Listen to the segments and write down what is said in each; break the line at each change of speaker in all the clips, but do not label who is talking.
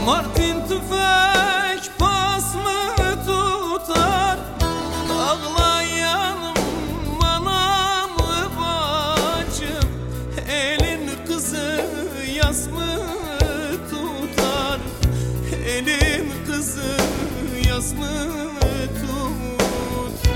Martin tüfek pas mı tutar? Ağlayanım anam bacım, elin kızı yas mı tutar? Elin kızı yas mı tutar?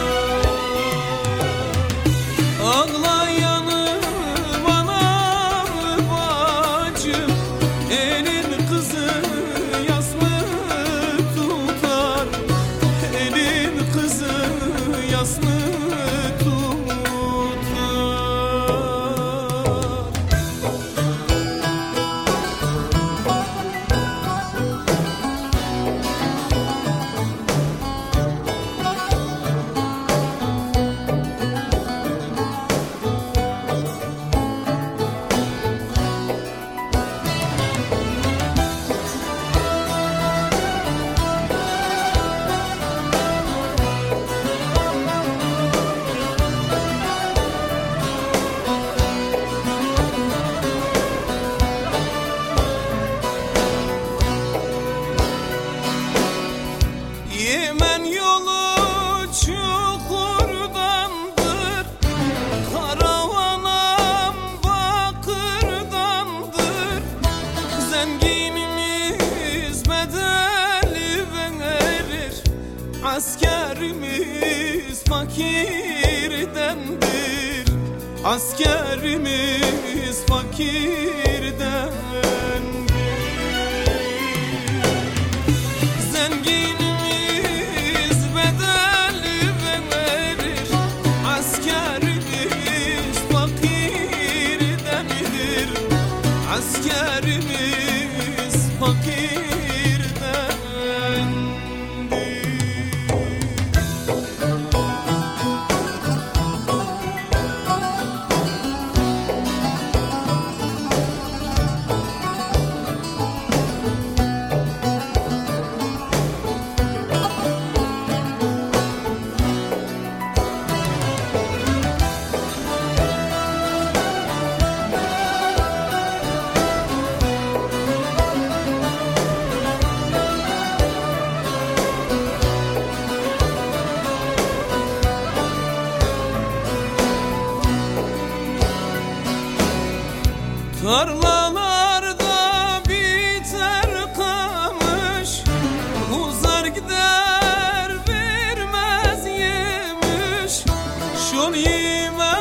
Ağlayanım anam bacım, elin kızı yas mı tutar? Elin kızı yas mı tutar? Yemen yolu çukurdandır, karavanam bakırdandır. Zenginimiz bedeli verir, askerimiz fakirdendir. Askerimiz fakirdendir. Zenginimiz bedeli verir, askerimiz fakirdendir. Askerimiz fakirdendir. Tarlalarda biter kamış, uzar gider vermez yemiş. Şol yeme